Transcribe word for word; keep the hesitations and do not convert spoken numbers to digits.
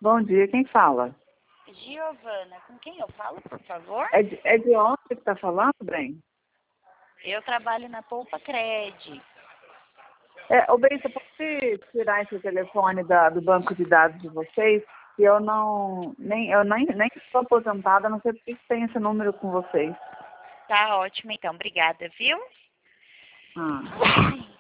Bom dia, quem fala? Giovana, com quem eu falo, por favor? É de, é de onde que está falando, bem? Eu trabalho na Poupa Cred. É, ô, bem, você pode tirar esse telefone da, do banco de dados de vocês? Que eu não, nem, eu nem, nem estou aposentada, não sei por que tem esse número com vocês. Tá ótimo, então. Obrigada, viu? Ah.